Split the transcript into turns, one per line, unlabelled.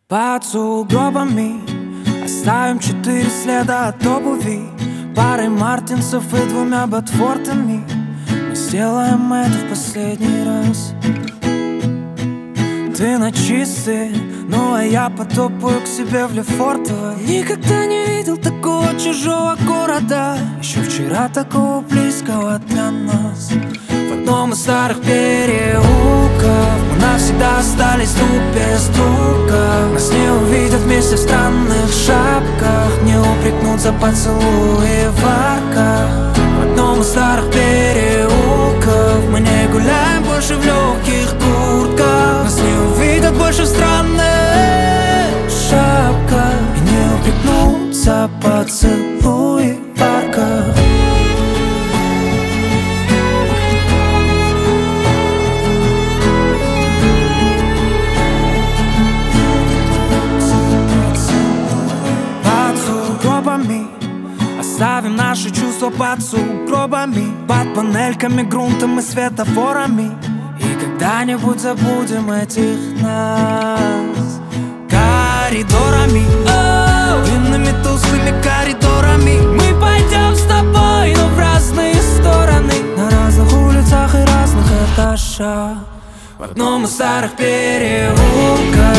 Под сугробами оставим 4 следа от обуви, парой мартинсов и 2 ботфортами. Мы сделаем это в последний раз. Ты на чистый, ну а я потопаю к себе в Лефортово. Никогда не видел такого чужого города, еще вчера такого близкого для нас. В одном из старых переулков мы навсегда остались друг без друга. Нас не увидят вместе в странных шапках, не упрекнут за поцелуи в арках. В одном из старых переулков мы не гуляем больше в легких куртках. Нас не увидят больше в странных шапках и не упрекнут за поцелуи в арках. Оставим наши чувства под сугробами, под панельками, грунтом и светофорами. И когда-нибудь забудем этих нас коридорами, длинными толстыми коридорами. Мы пойдем с тобой, но в разные стороны, на разных улицах и разных этажах. В одном из старых переулков